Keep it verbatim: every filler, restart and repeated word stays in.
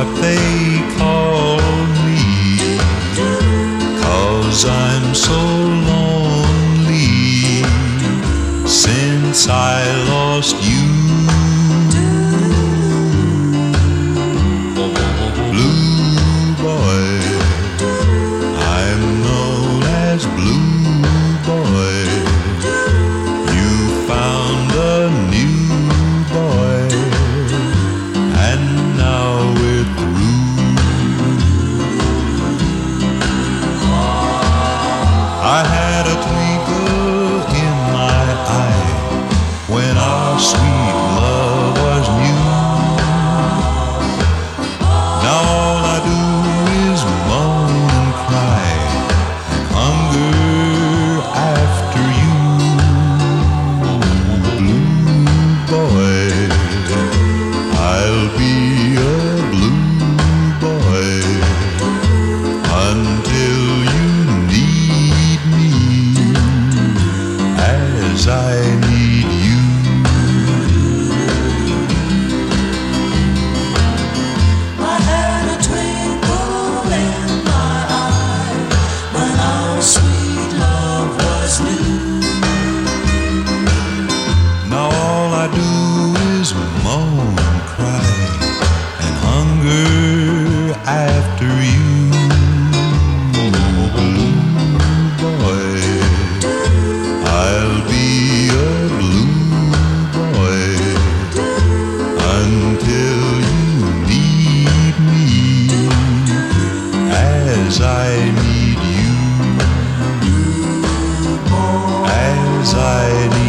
what they call me, 'cause I'm so lonely since I lost you. Blue boy, I'm known as Blue Boy. You found a new boy, and now we're through. I had a twinkle in my eye when our sweet love was new. Now all I do is moan and cry and hunger after you. Blue boy, I'll be a blue boy until you need me as I need you. I had a twinkle in my eye when our sweet love was new. Now all I do is moan and cry and hunger after you. Blue boy, I'll be a blue boy until you need me as I need you, as I need